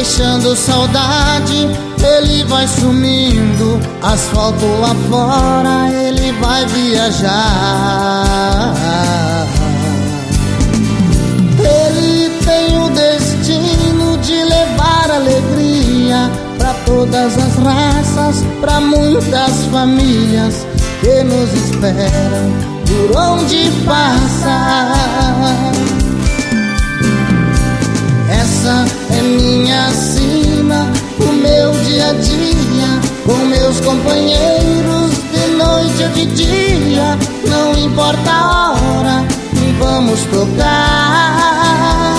deixando saudade. Ele vai sumindo, asfalto lá fora, ele vai viajar. Ele tem o destino de levar alegria pra todas as raças, pra muitas famílias que nos esperam por onde passa. Essa é minha sina, o meu dia a dia, com meus companheiros de noite ou de dia. Não importa a hora, vamos tocar.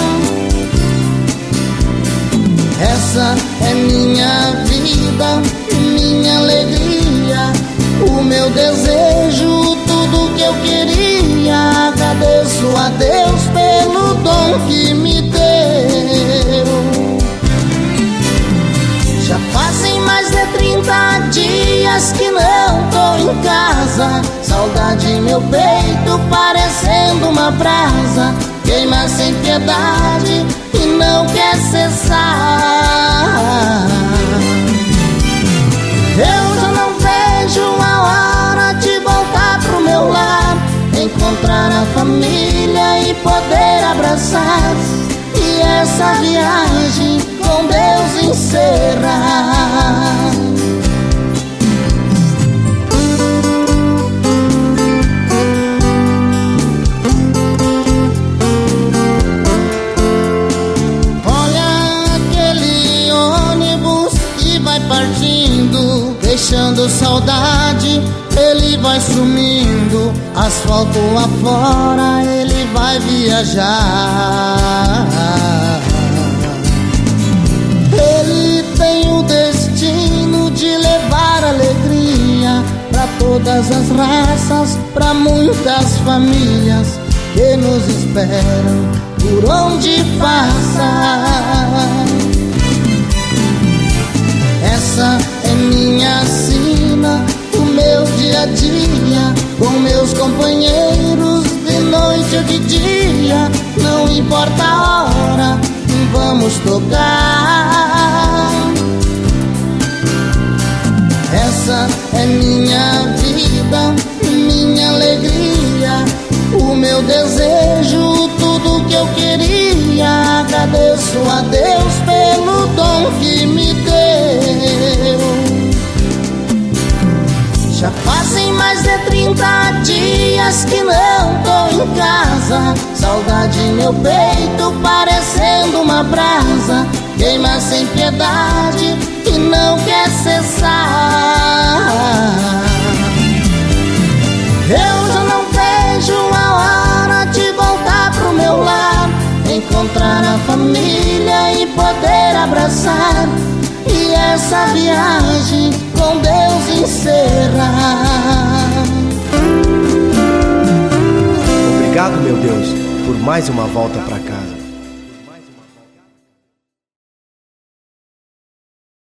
Essa é minha vida, minha alegria, o meu desejo, tudo que eu queria. Agradeço a Deus pelo dom que me deu. Já fazem mais de 30 dias que não tô em casa. Saudade em meu peito parecendo uma brasa, queima sem piedade e não quer cessar. Eu já não vejo a hora de voltar pro meu lar, encontrar a família e poder abraçar, e essa viagem com Deus encerrar. Partindo, deixando saudade, ele vai sumindo, asfalto lá fora, ele vai viajar. Ele tem o destino de levar alegria pra todas as raças, pra muitas famílias que nos esperam por onde passa. Essa é minha sina, o meu dia a dia, com meus companheiros de noite ou de dia. Não importa a hora, vamos tocar. Essa é minha vida, minha alegria, o meu desejo, tudo que eu queria. Agradeço a Deus pelo dom que me deu. Já fazem mais de 30 dias que não tô em casa. Saudade em meu peito parecendo uma brasa, queima sem piedade e não quer cessar. Eu já não vejo a hora de voltar pro meu lar, encontrar a família e poder abraçar, e essa viagem com Deus encerrar. Obrigado, meu Deus, por mais uma volta pra casa.